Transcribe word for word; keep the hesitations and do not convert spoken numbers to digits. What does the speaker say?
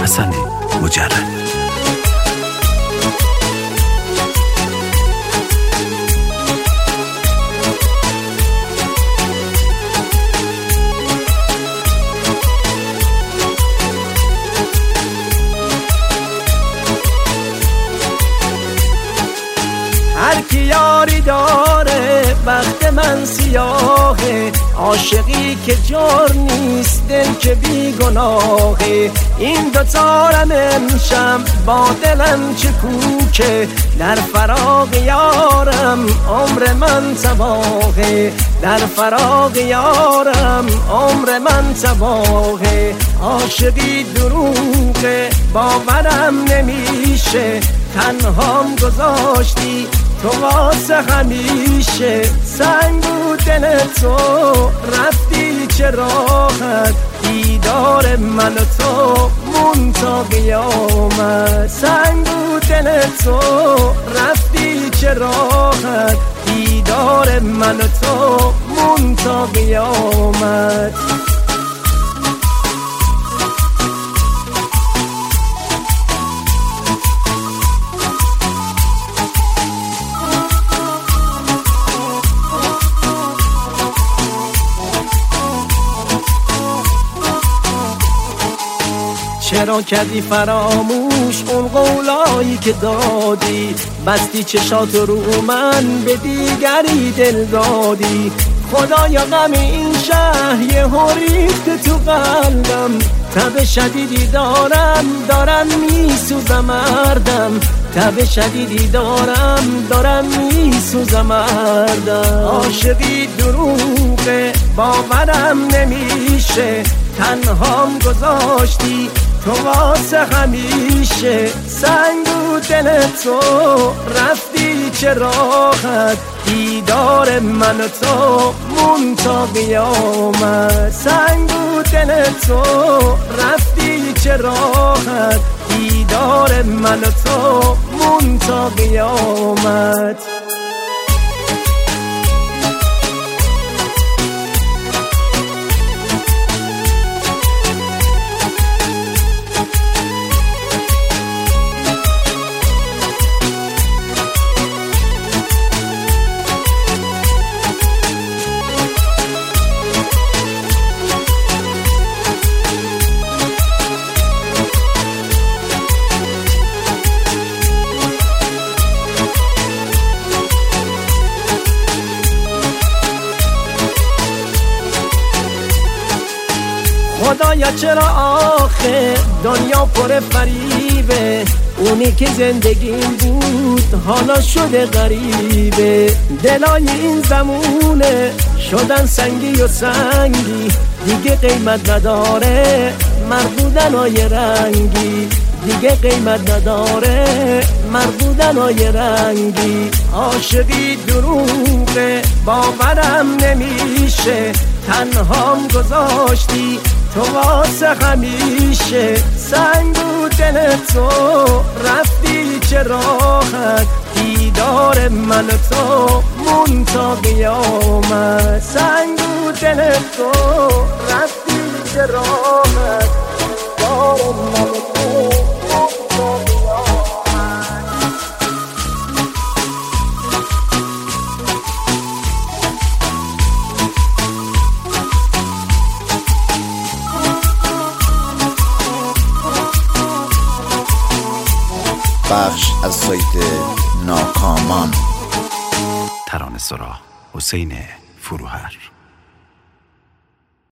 حسن مجرد. هر کی یاری داره وقت من سیاهه، عاشقی که جور نیست دل که بی گناهه. این دوتارم امشب با دلم چه کوکه، در فراق یارم عمر من تباهه، در فراق یارم عمر من تباهه. عاشقی دروغه باورم نمیشه، تنهام گذاشتی تو واسه همیشه. سنگ بود دل تو رفتی چه راحت، دیدار من و تو مون تا قیامت. سنگ بود دل تو رفتی چه راحت، دیدار من و تو مون تا قیامت. چرا کردی فراموش اون قولایی که دادی، بستی چشات رو من به دیگری دل دادی. خدایا غم این شهر یه ریخت تو قلبم، تب شدیدی دارم دارم میسوزم مردم، تب شدیدی دارم دارم میسوزم مردم. عاشقی دروغه باورم نمیشه، تنهام گذاشتی تو واسه همیشه. سنگ بود دل تو رفتی چه راحت، دیدار من و تو مون تا قیامت. سنگ بود دل تو رفتی چه راحت، دیدار من و تو مون تا قیامت. خدایا چرا آخه دنیا پر فریبه، اونی که زندگیم بود حالا شده غریبه. دلای این زمونه شدن سنگی و سنگی، دیگه قیمت نداره مربودن های رنگی، دیگه قیمت نداره مربودن های رنگی. عاشقی دروغه باورم نمیشه، تنهام گذاشتی تو واسه همیشه. سنگ بود دل تو رفتی چه راحت، دیدار من و تو مون تا قیامت. سنگ بود دل تو رفتی چه راحت، دیدار من و تو مون تا قیامت. بخش از سایت ناکامان. ترانه‌سرا حسین فروهر.